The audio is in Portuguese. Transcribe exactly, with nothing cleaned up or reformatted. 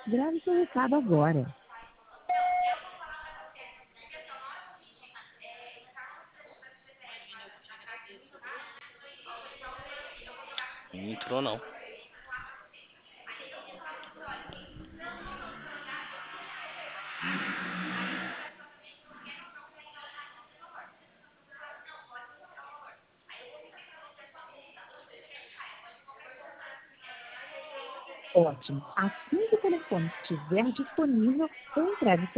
Grave seu recado agora. Não entrou não. Ótimo. Assim que o telefone estiver disponível, eu entrego